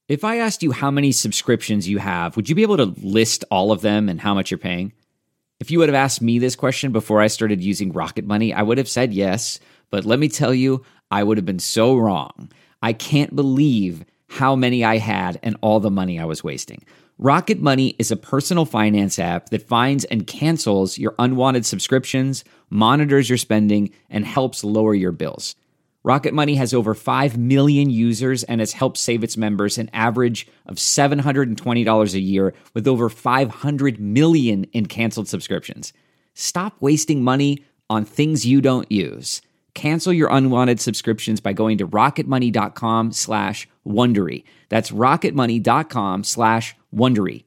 If I asked you how many subscriptions you have, would you be able to list all of them and how much you're paying? If you would have asked me this question before I started using Rocket Money, I would have said yes, but let me tell you, I would have been so wrong. I can't believe how many I had and all the money I was wasting. Rocket Money is a personal finance app that finds and cancels your unwanted subscriptions, monitors your spending, and helps lower your bills. Rocket Money has over 5 million users and has helped save its members an average of $720 a year with over 500 million in canceled subscriptions. Stop wasting money on things you don't use. Cancel your unwanted subscriptions by going to rocketmoney.com/Wondery. That's rocketmoney.com/Wondery.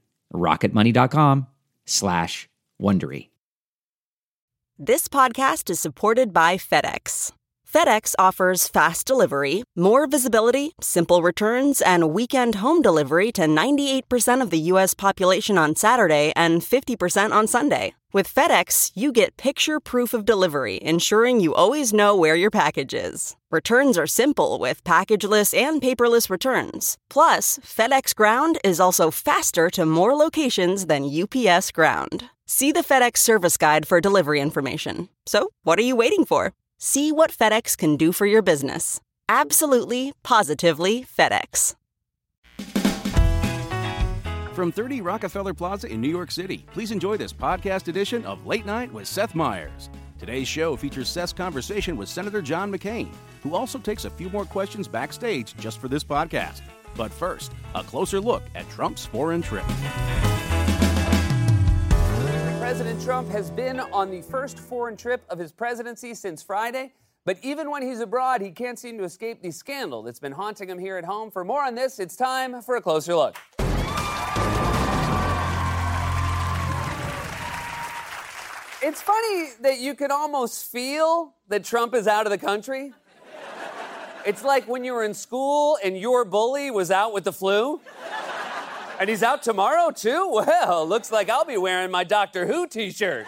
rocketmoney.com/Wondery. This podcast is supported by FedEx. FedEx offers fast delivery, more visibility, simple returns, and weekend home delivery to 98% of the U.S. population on Saturday and 50% on Sunday. With FedEx, you get picture proof of delivery, ensuring you always know where your package is. Returns are simple with packageless and paperless returns. Plus, FedEx Ground is also faster to more locations than UPS Ground. See the FedEx service guide for delivery information. So, what are you waiting for? See what FedEx can do for your business. Absolutely, positively FedEx. From 30 Rockefeller Plaza in New York City, please enjoy this podcast edition of Late Night with Seth Meyers. Today's show features Seth's conversation with Senator John McCain, who also takes a few more questions backstage just for this podcast. But first, a closer look at Trump's foreign trip. President Trump has been on the first foreign trip of his presidency since Friday, but even when he's abroad, he can't seem to escape the scandal that's been haunting him here at home. For more on this, it's time for a closer look. It's funny that you can almost feel that Trump is out of the country. It's like when you were in school and your bully was out with the flu. And he's out tomorrow, too? Well, looks like I'll be wearing my Doctor Who t-shirt.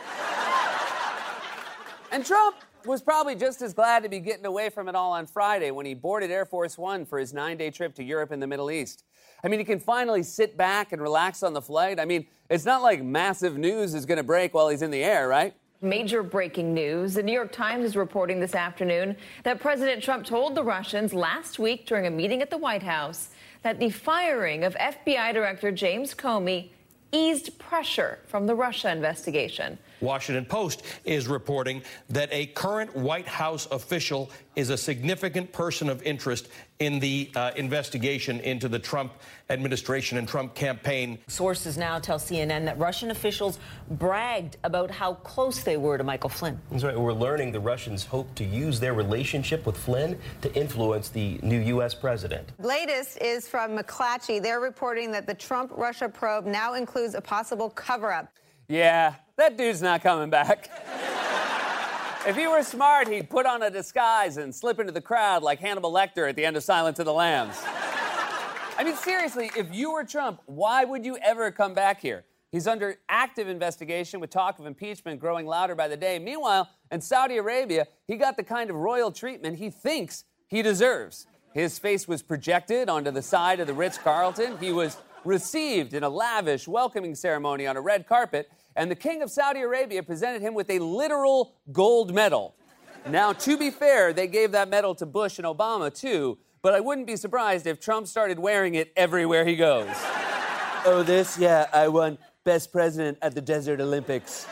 And Trump was probably just as glad to be getting away from it all on Friday when he boarded Air Force One for his 9-day trip to Europe and the Middle East. I mean, he can finally sit back and relax on the flight. I mean, it's not like massive news is going to break while he's in the air, right? Major breaking news. The New York Times is reporting this afternoon that President Trump told the Russians last week during a meeting at the White House that the firing of FBI Director James Comey eased pressure from the Russia investigation. Washington Post is reporting that a current White House official is a significant person of interest in the investigation into the Trump administration and Trump campaign. Sources now tell CNN that Russian officials bragged about how close they were to Michael Flynn. That's right. We're learning the Russians hope to use their relationship with Flynn to influence the new U.S. president. Latest is from McClatchy. They're reporting that the Trump-Russia probe now includes a possible cover-up. Yeah, that dude's not coming back. If he were smart, he'd put on a disguise and slip into the crowd like Hannibal Lecter at the end of Silence of the Lambs. I mean, seriously, if you were Trump, why would you ever come back here? He's under active investigation with talk of impeachment growing louder by the day. Meanwhile, in Saudi Arabia, he got the kind of royal treatment he thinks he deserves. His face was projected onto the side of the Ritz-Carlton. He was received in a lavish welcoming ceremony on a red carpet, and the King of Saudi Arabia presented him with a literal gold medal. Now, to be fair, they gave that medal to Bush and Obama, too, but I wouldn't be surprised if Trump started wearing it everywhere he goes. Oh, this? Yeah, I won Best President at the Desert Olympics.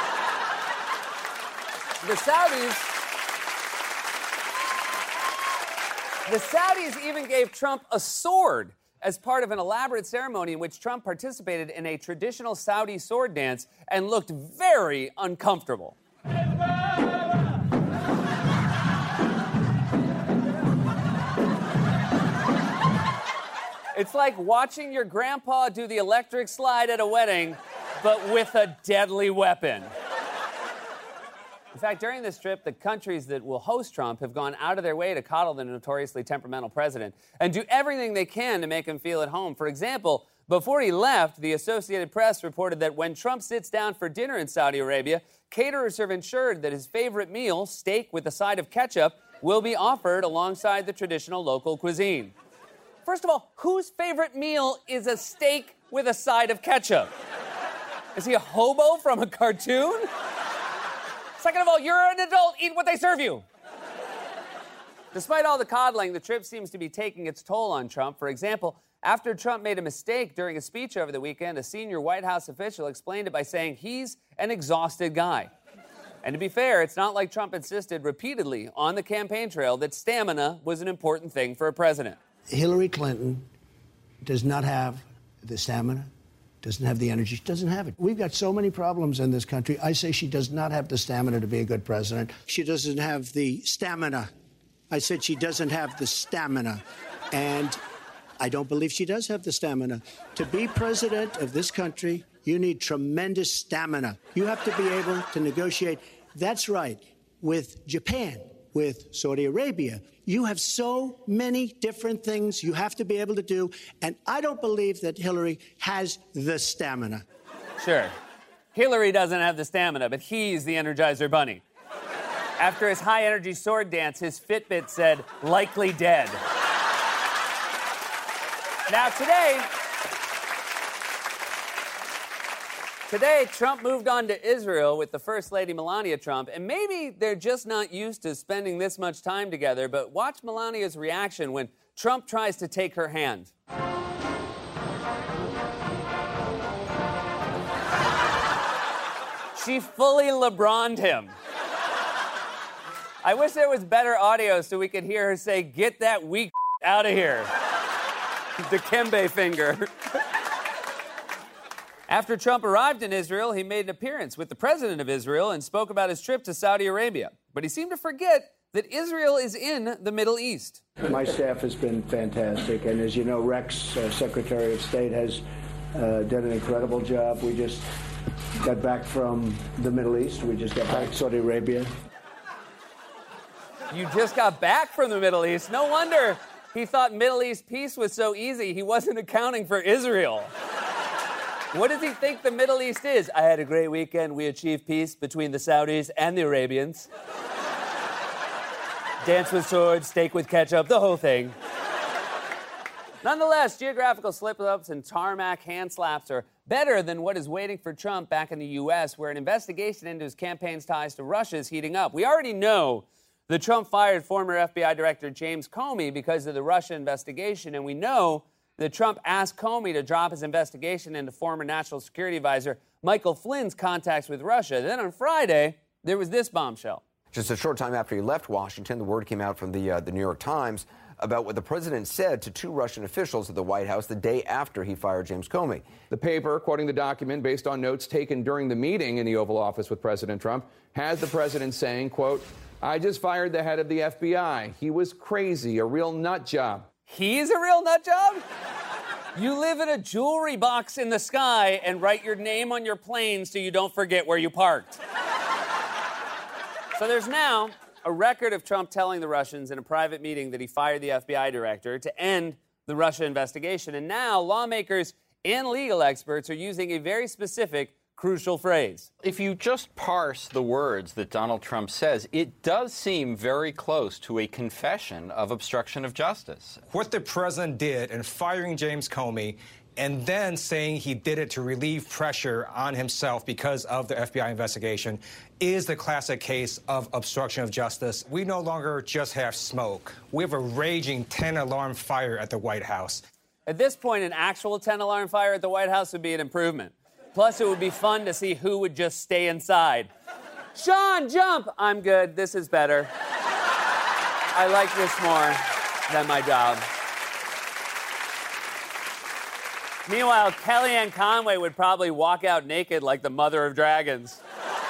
The Saudis even gave Trump a sword as part of an elaborate ceremony in which Trump participated in a traditional Saudi sword dance and looked very uncomfortable. It's like watching your grandpa do the electric slide at a wedding, but with a deadly weapon. In fact, during this trip, the countries that will host Trump have gone out of their way to coddle the notoriously temperamental president and do everything they can to make him feel at home. For example, before he left, the Associated Press reported that when Trump sits down for dinner in Saudi Arabia, caterers have ensured that his favorite meal, steak with a side of ketchup, will be offered alongside the traditional local cuisine. First of all, whose favorite meal is a steak with a side of ketchup? Is he a hobo from a cartoon? Second of all, you're an adult. Eat what they serve you. Despite all the coddling, the trip seems to be taking its toll on Trump. For example, after Trump made a mistake during a speech over the weekend, a senior White House official explained it by saying he's an exhausted guy. And to be fair, it's not like Trump insisted repeatedly on the campaign trail that stamina was an important thing for a president. Hillary Clinton does not have the stamina, doesn't have the energy, she doesn't have it. We've got so many problems in this country. I say she does not have the stamina to be a good president. She doesn't have the stamina. I said she doesn't have the stamina. And I don't believe she does have the stamina. To be president of this country, you need tremendous stamina. You have to be able to negotiate. That's right. With Japan, with Saudi Arabia, you have so many different things you have to be able to do. And I don't believe that Hillary has the stamina. Sure. Hillary doesn't have the stamina, but he's the Energizer Bunny. After his high-energy sword dance, his Fitbit said, likely dead. Now, today, Trump moved on to Israel with the First Lady Melania Trump, and maybe they're just not used to spending this much time together, but watch Melania's reaction when Trump tries to take her hand. She fully LeBron'd him. I wish there was better audio so we could hear her say, get that weak out of here. The Dikembe finger. After Trump arrived in Israel, he made an appearance with the president of Israel and spoke about his trip to Saudi Arabia. But he seemed to forget that Israel is in the Middle East. My staff has been fantastic. And as you know, Rex, Secretary of State, has done an incredible job. We just got back from the Middle East. We just got back to Saudi Arabia. You just got back from the Middle East. No wonder he thought Middle East peace was so easy, he wasn't accounting for Israel. What does he think the Middle East is? I had a great weekend. We achieved peace between the Saudis and the Arabians. Dance with swords, steak with ketchup, the whole thing. Nonetheless, geographical slip-ups and tarmac hand slaps are better than what is waiting for Trump back in the U.S., where an investigation into his campaign's ties to Russia is heating up. We already know that Trump fired former FBI Director James Comey because of the Russia investigation, and we know that Trump asked Comey to drop his investigation into former National Security Advisor Michael Flynn's contacts with Russia. Then on Friday, there was this bombshell. Just a short time after he left Washington, the word came out from the New York Times about what the president said to two Russian officials at the White House the day after he fired James Comey. The paper, quoting the document based on notes taken during the meeting in the Oval Office with President Trump, has the president saying, quote, I just fired the head of the FBI. He was crazy, a real nut job. He's a real nut job? You live in a jewelry box in the sky and write your name on your plane so you don't forget where you parked. So there's now a record of Trump telling the Russians in a private meeting that he fired the FBI director to end the Russia investigation. And now lawmakers and legal experts are using a very specific, crucial phrase. If you just parse the words that Donald Trump says, it does seem very close to a confession of obstruction of justice. What the president did in firing James Comey and then saying he did it to relieve pressure on himself because of the FBI investigation is the classic case of obstruction of justice. We no longer just have smoke. We have a raging 10-alarm fire at the White House. At this point, an actual 10-alarm fire at the White House would be an improvement. Plus, it would be fun to see who would just stay inside. Sean, jump! I'm good. This is better. I like this more than my job. Meanwhile, Kellyanne Conway would probably walk out naked like the mother of dragons.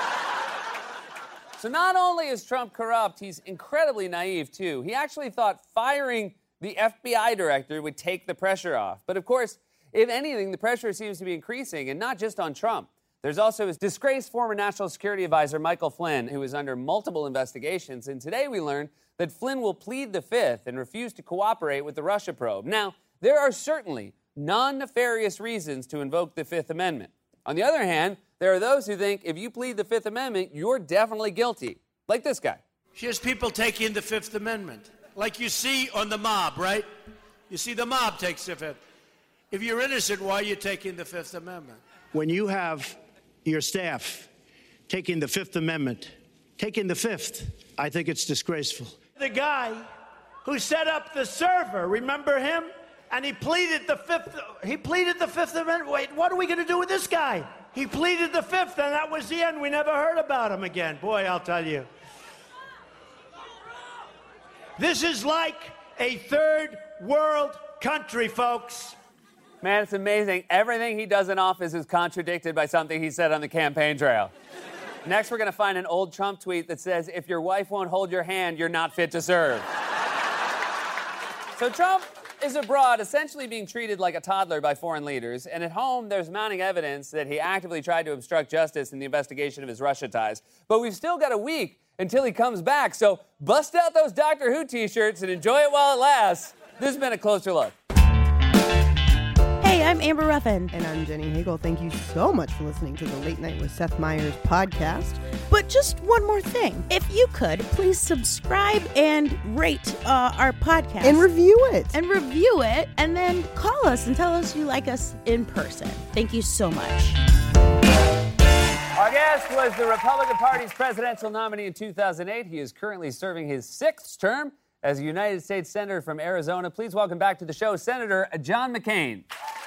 So not only is Trump corrupt, he's incredibly naive, too. He actually thought firing the FBI director would take the pressure off. But of course, if anything, the pressure seems to be increasing, and not just on Trump. There's also his disgraced former National Security Advisor, Michael Flynn, who is under multiple investigations. And today we learned that Flynn will plead the Fifth and refuse to cooperate with the Russia probe. Now, there are certainly non-nefarious reasons to invoke the Fifth Amendment. On the other hand, there are those who think if you plead the Fifth Amendment, you're definitely guilty. Like this guy. Here's people taking the Fifth Amendment. Like you see on the mob, right? You see, the mob takes the Fifth. If you're innocent, why are you taking the Fifth Amendment? When you have your staff taking the Fifth Amendment, taking the Fifth, I think it's disgraceful. The guy who set up the server, remember him? And he pleaded the Fifth Amendment. Wait, what are we going to do with this guy? He pleaded the Fifth, and that was the end. We never heard about him again. Boy, I'll tell you. This is like a third world country, folks. Man, it's amazing. Everything he does in office is contradicted by something he said on the campaign trail. Next, we're going to find an old Trump tweet that says, if your wife won't hold your hand, you're not fit to serve. So Trump is abroad, essentially being treated like a toddler by foreign leaders, and at home, there's mounting evidence that he actively tried to obstruct justice in the investigation of his Russia ties. But we've still got a week until he comes back, so bust out those Doctor Who t-shirts and enjoy it while it lasts. This has been A Closer Look. Hey, I'm Amber Ruffin. And I'm Jenny Hagel. Thank you so much for listening to the Late Night with Seth Meyers podcast. But just one more thing. If you could, please subscribe and rate our podcast. And review it. And then call us and tell us you like us in person. Thank you so much. Our guest was the Republican Party's presidential nominee in 2008. He is currently serving his 6th term as a United States Senator from Arizona. Please welcome back to the show, Senator John McCain.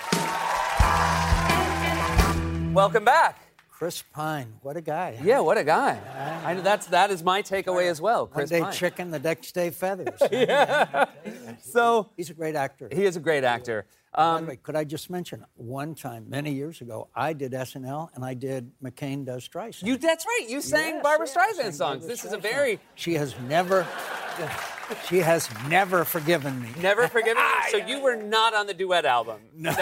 Welcome back. Chris Pine, what a guy. Huh? Yeah, what a guy. I know that is my takeaway as well. Chris One day Pine. chicken, the next day feathers. Yeah. So he's a great actor. He is a great actor. By the way, could I just mention, one time, many years ago, I did SNL and I did McCain Does Streisand. That's right. You sang Barbra Streisand songs. This is a very... She has never forgiven me. Never forgiven you? So you were not on the duet album? No.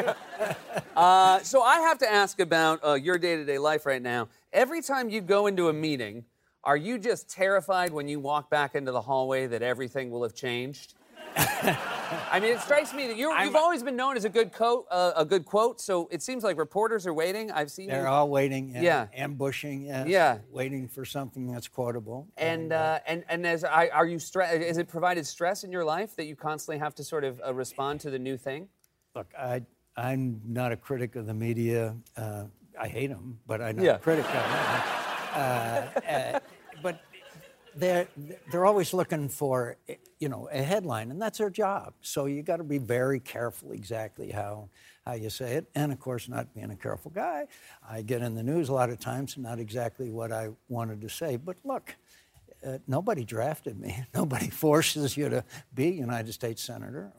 So I have to ask about your day-to-day life right now. Every time you go into a meeting, are you just terrified when you walk back into the hallway that everything will have changed? I mean, it strikes me that you've always been known as a good quote, so it seems like reporters are waiting. I've seen They're all waiting, ambushing, yes, waiting for something that's quotable. And are you stressed? Has it provided stress in your life that you constantly have to sort of respond to the new thing? Look, I'm not a critic of the media. I hate them, but I'm not a critic of them. But they're always looking for, a headline, and that's their job. So you got to be very careful exactly how you say it. And, of course, not being a careful guy, I get in the news a lot of times, not exactly what I wanted to say. But, look, nobody drafted me. Nobody forces you to be a United States Senator.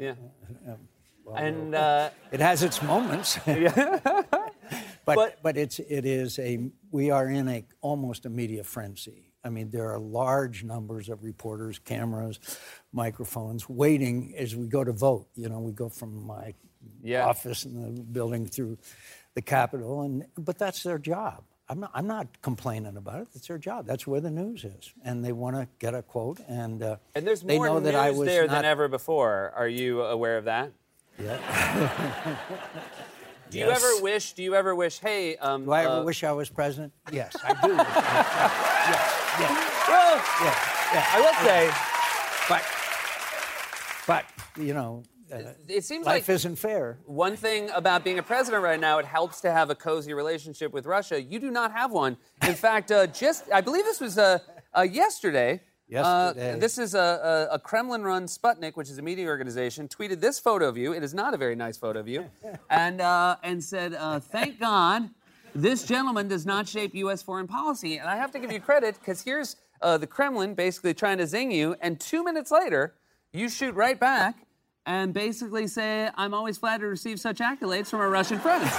It has its moments. But we are in almost a media frenzy. I mean, there are large numbers of reporters, cameras, microphones waiting as we go to vote. We go from my office in the building through the Capitol, but that's their job. I'm not complaining about it. That's their job. That's where the news is, and they want to get a quote. And there's they more know news that I was there than ever before. Are you aware of that? Yeah. Do you ever wish, hey... do I ever wish I was president? Yes, I do. Well, I will say... But it seems life like isn't fair. One thing about being a president right now, it helps to have a cozy relationship with Russia. You do not have one. In fact, I believe this was yesterday. This is a Kremlin-run Sputnik, which is a media organization, tweeted this photo of you. It is not a very nice photo of you. And said, thank God this gentleman does not shape U.S. foreign policy. And I have to give you credit, because here's the Kremlin basically trying to zing you, and 2 minutes later, you shoot right back and basically say, I'm always flattered to receive such accolades from our Russian friends.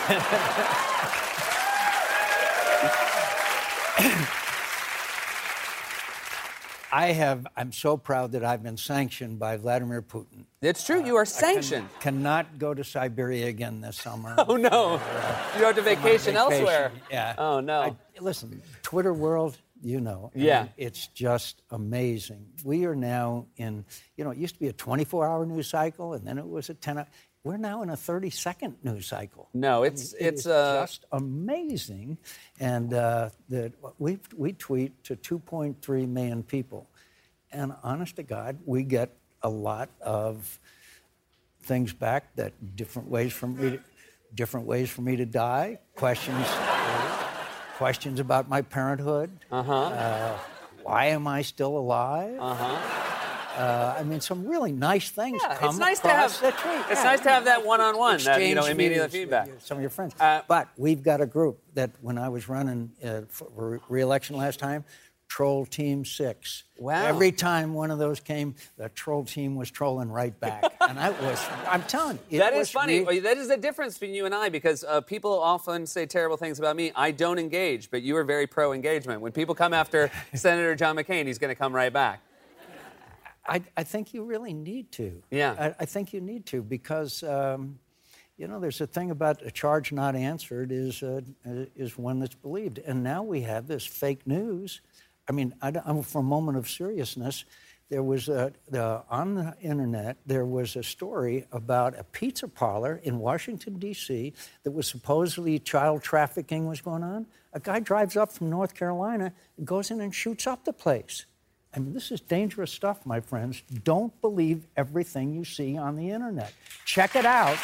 I'm so proud that I've been sanctioned by Vladimir Putin. It's true, you are sanctioned. Cannot go to Siberia again this summer. Oh, no. You have to vacation elsewhere. Yeah. Oh, no. Listen, Twitter world, it's just amazing. We are now in, it used to be a 24-hour news cycle, and then it was a 10-hour. We're now in a 30-second news cycle. No, it's just amazing. And we tweet to 2.3 million people. And honest to God, we get a lot of things back that different ways for me to die. Questions about my parenthood. Why am I still alive? I mean, some really nice things come across the tree. It's nice to have that one-on-one, that immediate feedback. Some of your friends. But we've got a group that, when I was running for re-election last time, Troll Team 6. Wow. Every time one of those came, the troll team was trolling right back. And I'm telling you. That is funny. That is the difference between you and I, because people often say terrible things about me. I don't engage, but you are very pro-engagement. When people come after Senator John McCain, he's going to come right back. I think you really need to. Yeah. I think you need to, because, there's a thing about a charge not answered is one that's believed. And now we have this fake news. I mean, for a moment of seriousness, there was on the internet, there was a story about a pizza parlor in Washington, D.C. that was supposedly child trafficking was going on. A guy drives up from North Carolina and goes in and shoots up the place. I mean, this is dangerous stuff, my friends. Don't believe everything you see on the internet. Check it out.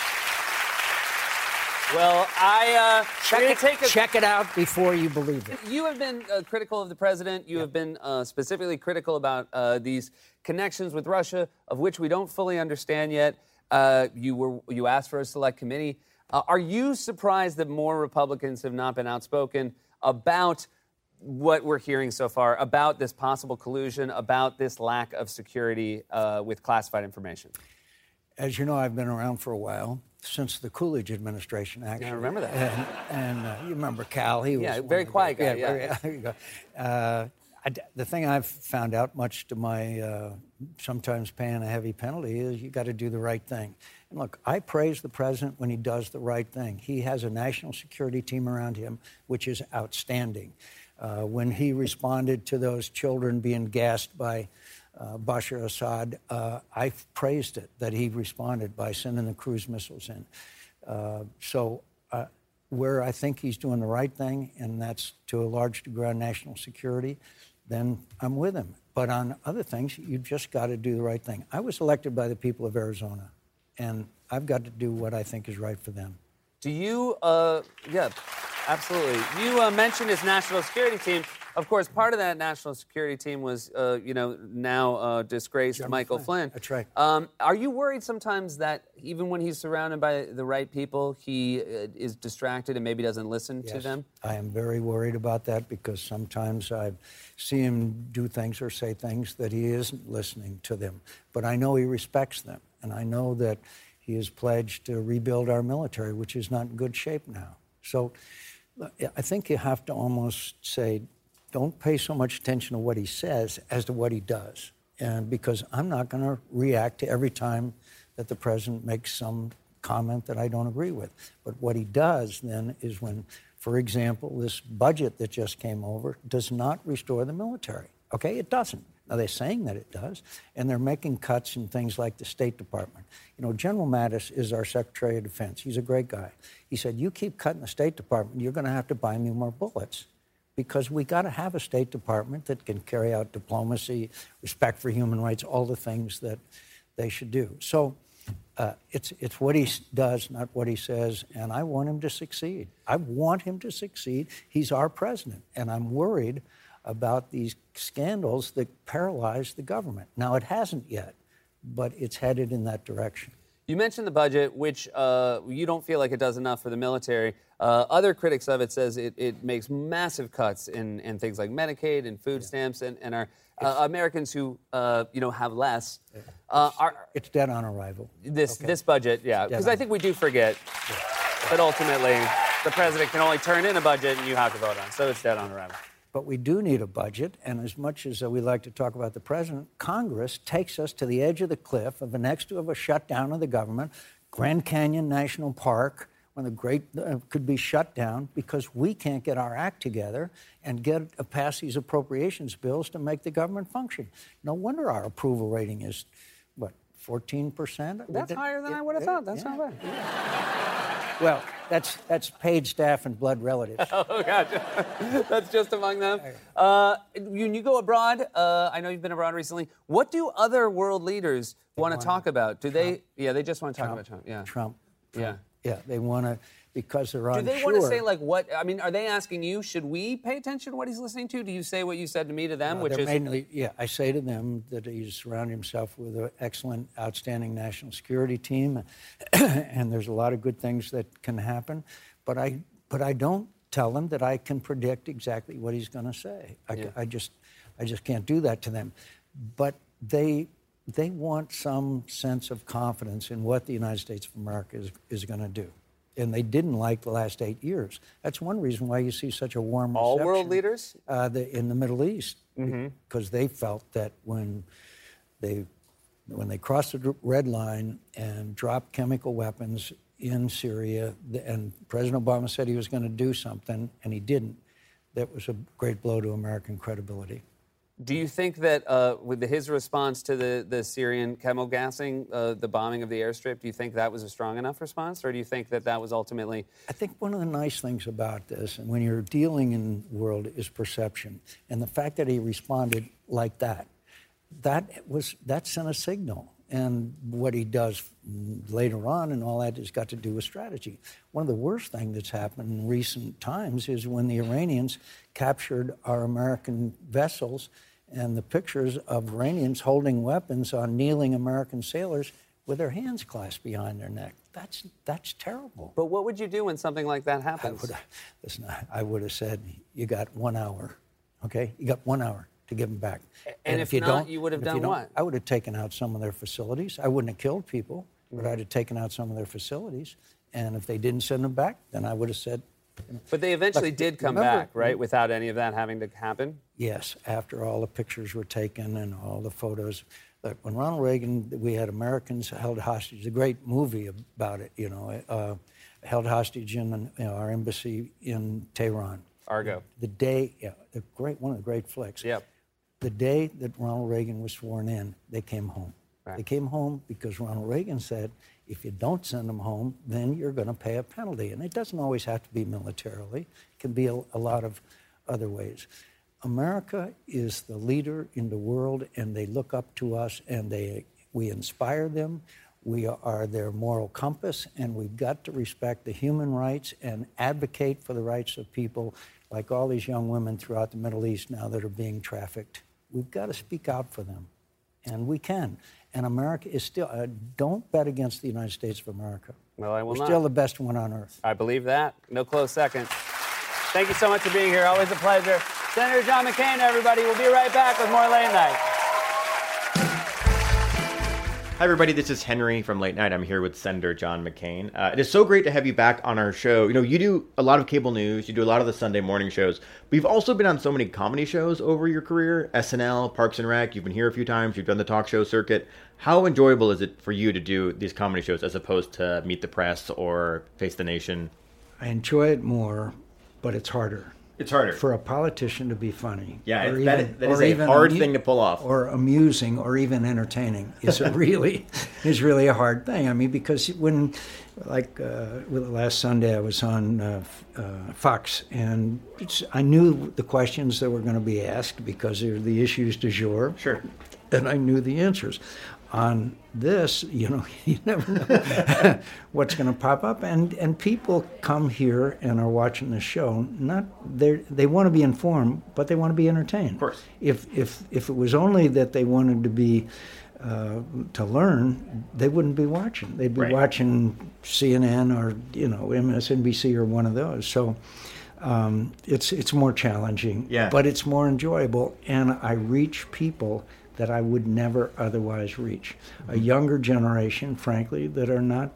Well, check it out before you believe it. You have been critical of the president. You have been specifically critical about these connections with Russia, of which we don't fully understand yet. You asked for a select committee. Are you surprised that more Republicans have not been outspoken about what we're hearing so far, about this possible collusion, about this lack of security with classified information? As you know, I've been around for a while, since the Coolidge administration, actually. Yeah, I remember that. And you remember Cal. He was very quiet guy. There you go. The thing I've found out, much to my sometimes paying a heavy penalty, is you got to do the right thing. And look, I praise the president when he does the right thing. He has a national security team around him, which is outstanding. When he responded to those children being gassed by Bashar Assad, I praised it that he responded by sending the cruise missiles in. So where I think he's doing the right thing, and that's to a large degree on national security, then I'm with him. But on other things, you just got to do the right thing. I was elected by the people of Arizona, and I've got to do what I think is right for them. Do you, absolutely. You mentioned his national security team. Of course, part of that national security team was, now disgraced General Michael Flynn. That's right. Are you worried sometimes that even when he's surrounded by the right people, he is distracted and maybe doesn't listen to them? I am very worried about that, because sometimes I see him do things or say things that he isn't listening to them. But I know he respects them, and I know that he has pledged to rebuild our military, which is not in good shape now. So I think you have to almost say, don't pay so much attention to what he says as to what he does. And because I'm not going to react to every time that the president makes some comment that I don't agree with. But what he does then is when, for example, this budget that just came over does not restore the military. Okay, it doesn't. Now, they're saying that it does, and they're making cuts in things like the State Department. You know, General Mattis is our Secretary of Defense. He's a great guy. He said, you keep cutting the State Department, you're going to have to buy me more bullets, because we got to have a State Department that can carry out diplomacy, respect for human rights, all the things that they should do. So it's what he does, not what he says, and I want him to succeed. I want him to succeed. He's our president, and I'm worried about these scandals that paralyze the government. Now, it hasn't yet, but it's headed in that direction. You mentioned the budget, which you don't feel like it does enough for the military. Other critics of it says it makes massive cuts in things like Medicaid and food stamps, and our Americans who have less. It's dead on arrival. This budget, because I think we do forget that ultimately the president can only turn in a budget and you have to vote on. So it's dead on arrival. But we do need a budget, and as much as we like to talk about the president, Congress takes us to the edge of the cliff of a shutdown of the government, Grand Canyon National Park, when the great could be shut down because we can't get our act together and pass these appropriations bills to make the government function. No wonder our approval rating is, 14%. That's higher than I would have thought. That's not bad. Well, that's paid staff and blood relatives. Oh, gotcha. That's just among them. When you go abroad, I know you've been abroad recently. What do other world leaders want to talk about? Do they? Yeah, they just want to talk about Trump. Yeah. Trump. Yeah. Yeah, they want to, because they're unsure. Do they want to say, like, what? I mean, are they asking you, should we pay attention to what he's listening to? Do you say what you said to me to them, which is? Mainly, yeah, I say to them that he's surrounded himself with an excellent, outstanding national security team, and there's a lot of good things that can happen. But I don't tell them that I can predict exactly what he's going to say. I just can't do that to them. But they want some sense of confidence in what the United States of America is going to do. And they didn't like the last 8 years. That's one reason why you see such a warm reception. All world leaders? In the Middle East. Because they felt that when they crossed the red line and dropped chemical weapons in Syria, and President Obama said he was going to do something, and he didn't, that was a great blow to American credibility. Do you think that with his response to the Syrian chemical gassing, the bombing of the airstrip, do you think that was a strong enough response, or do you think that was ultimately? I think one of the nice things about this, and when you're dealing in the world, is perception. And the fact that he responded like that sent a signal. And what he does later on and all that has got to do with strategy. One of the worst things that's happened in recent times is when the Iranians captured our American vessels, and the pictures of Iranians holding weapons on kneeling American sailors with their hands clasped behind their neck. That's terrible. But what would you do when something like that happens? I would have said, you got 1 hour, okay? You got 1 hour to give them back. And if you not, you would have done what? I would have taken out some of their facilities. I wouldn't have killed people, but I'd have taken out some of their facilities. And if they didn't send them back, then I would have said... But they eventually did come back, right, without any of that having to happen? Yes, after all the pictures were taken and all the photos. Look, when Ronald Reagan, we had Americans held hostage. A great movie about it, held hostage in our embassy in Tehran. Argo. The day, one of the great flicks. Yep. The day that Ronald Reagan was sworn in, they came home. Right. They came home because Ronald Reagan said, if you don't send them home, then you're going to pay a penalty. And it doesn't always have to be militarily. It can be a lot of other ways. America is the leader in the world, and they look up to us, and we inspire them. We are their moral compass, and we've got to respect the human rights and advocate for the rights of people like all these young women throughout the Middle East now that are being trafficked. We've got to speak out for them, and we can. And America is still, don't bet against the United States of America. Well, I will We're not. still the best one on earth. I believe that. No close second. Thank you so much for being here. Always a pleasure. Senator John McCain, everybody. We'll be right back with more Late Night. Hi, everybody. This is Henry from Late Night. I'm here with Senator John McCain. It is so great to have you back on our show. You do a lot of cable news. You do a lot of the Sunday morning shows. But you've also been on so many comedy shows over your career. SNL, Parks and Rec. You've been here a few times. You've done the talk show circuit. How enjoyable is it for you to do these comedy shows as opposed to Meet the Press or Face the Nation? I enjoy it more, but it's harder. It's harder. For a politician to be funny. Yeah, that is a hard thing to pull off. Or amusing or even entertaining is really a hard thing. I mean, because when, last Sunday I was on Fox, and I knew the questions that were going to be asked because they're the issues du jour. Sure. And I knew the answers. On this, you never know what's going to pop up, and people come here and are watching the show. They want to be informed, but they want to be entertained. Of course. If it was only that they wanted to be to learn, they wouldn't be watching. They'd be watching CNN or MSNBC or one of those. So it's more challenging, but it's more enjoyable, and I reach people that I would never otherwise reach. A younger generation, frankly, that are not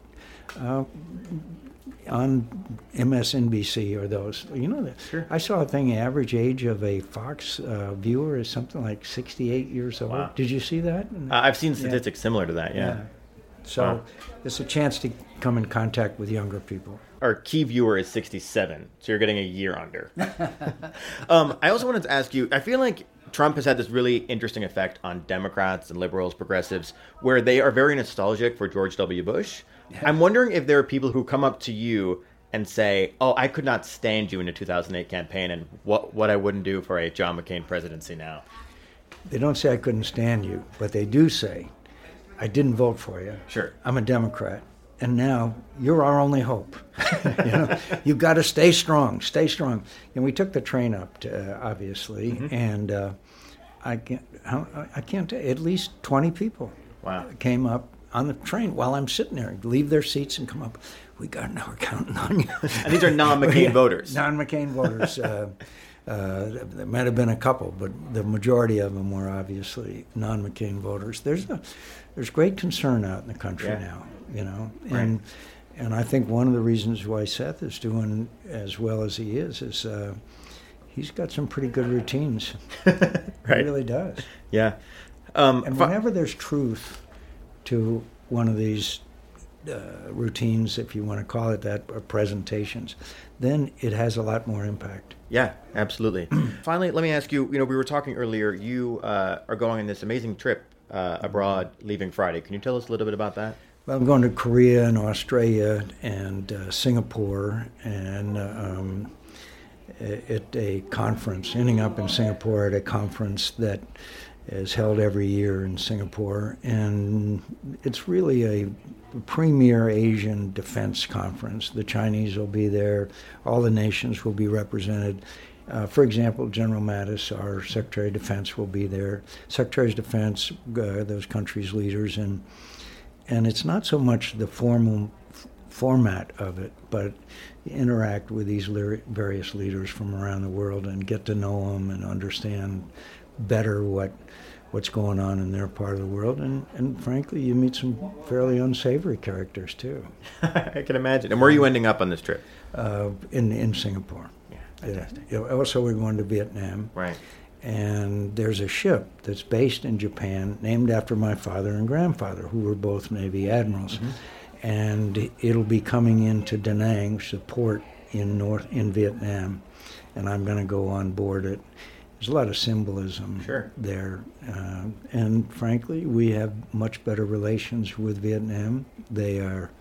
on MSNBC or those. Sure. I saw a thing, average age of a Fox viewer is something like 68 years old. Wow. Did you see that? I've seen statistics similar to that, yeah. So it's a chance to come in contact with younger people. Our key viewer is 67, so you're getting a year under. I also wanted to ask you, I feel like Trump has had this really interesting effect on Democrats and liberals, progressives, where they are very nostalgic for George W. Bush. Yeah. I'm wondering if there are people who come up to you and say, oh, I could not stand you in a 2008 campaign, and what I wouldn't do for a John McCain presidency now. They don't say I couldn't stand you, but they do say, I didn't vote for you. Sure. I'm a Democrat. And now you're our only hope. You've got to stay strong, stay strong. And we took the train up, to, obviously, and I can't at least 20 people came up on the train while I'm sitting there, leave their seats and come up. We're counting on you. And these are non-McCain voters. Non-McCain voters. There might have been a couple, but the majority of them were obviously non-McCain voters. There's great concern out in the country now, and I think one of the reasons why Seth is doing as well as he is he's got some pretty good routines. Right. He really does. Yeah. And whenever there's truth to one of these routines, if you want to call it that, or presentations, then it has a lot more impact. Yeah, absolutely. Finally, let me ask you, we were talking earlier, you are going on this amazing trip abroad leaving Friday. Can you tell us a little bit about that? Well, I'm going to Korea and Australia and Singapore, and at a conference, ending up in Singapore at a conference that is held every year in Singapore, and it's really a premier Asian defense conference. The Chinese will be there. All the nations will be represented. For example, General Mattis, our Secretary of Defense, will be there. Secretaries of Defense, those countries' leaders, and it's not so much the formal format of it, but interact with these various leaders from around the world and get to know them and understand better what's going on in their part of the world, and frankly, you meet some fairly unsavory characters too. I can imagine. And where are you ending up on this trip? In Singapore. Yeah, fantastic. Also, we're going to Vietnam. Right. And there's a ship that's based in Japan, named after my father and grandfather, who were both Navy admirals, and it'll be coming into Da Nang, which is a port in Vietnam, and I'm going to go on board it. There's a lot of symbolism there. And frankly, we have much better relations with Vietnam. They are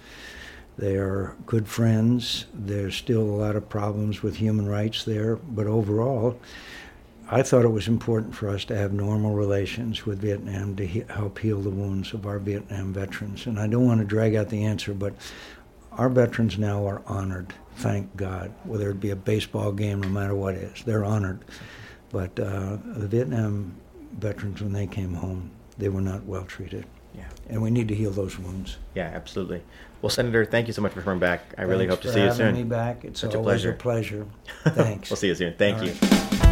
good friends. There's still a lot of problems with human rights there. But overall, I thought it was important for us to have normal relations with Vietnam to help heal the wounds of our Vietnam veterans. And I don't want to drag out the answer, but our veterans now are honored, thank God, whether it be a baseball game, no matter what it is. They're honored. But the Vietnam veterans, when they came home, they were not well treated. Yeah. And we need to heal those wounds. Yeah, absolutely. Well, Senator, thank you so much for coming back. I really hope to see you soon. Thanks for having me back. It's such always a pleasure. Thanks. We'll see you soon. Thank you.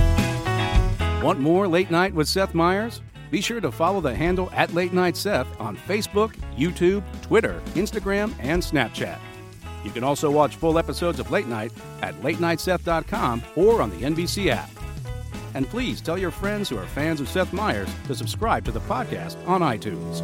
Want more Late Night with Seth Meyers? Be sure to follow the handle @LateNightSeth on Facebook, YouTube, Twitter, Instagram, and Snapchat. You can also watch full episodes of Late Night at latenightseth.com or on the NBC app. And please tell your friends who are fans of Seth Meyers to subscribe to the podcast on iTunes.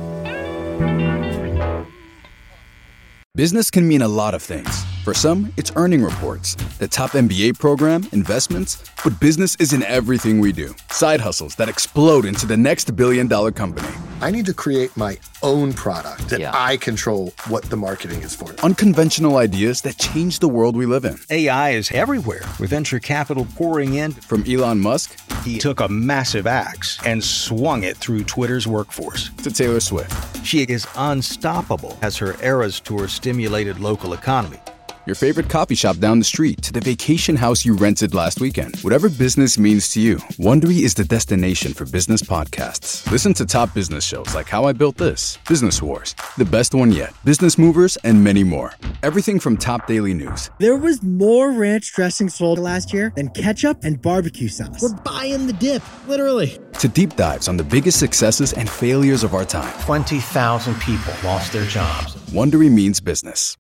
Business can mean a lot of things. For some, it's earning reports, the top MBA program, investments, but business isn't everything we do. Side hustles that explode into the next billion-dollar company. I need to create my own product that I control what the marketing is for. Unconventional ideas that change the world we live in. AI is everywhere, with venture capital pouring in. From Elon Musk, he took a massive axe and swung it through Twitter's workforce. To Taylor Swift. She is unstoppable as her Eras Tour stimulated local economy. Your favorite coffee shop down the street to the vacation house you rented last weekend. Whatever business means to you, Wondery is the destination for business podcasts. Listen to top business shows like How I Built This, Business Wars, The Best One Yet, Business Movers, and many more. Everything from top daily news. There was more ranch dressing sold last year than ketchup and barbecue sauce. We're buying the dip, literally. To deep dives on the biggest successes and failures of our time. 20,000 people lost their jobs. Wondery means business.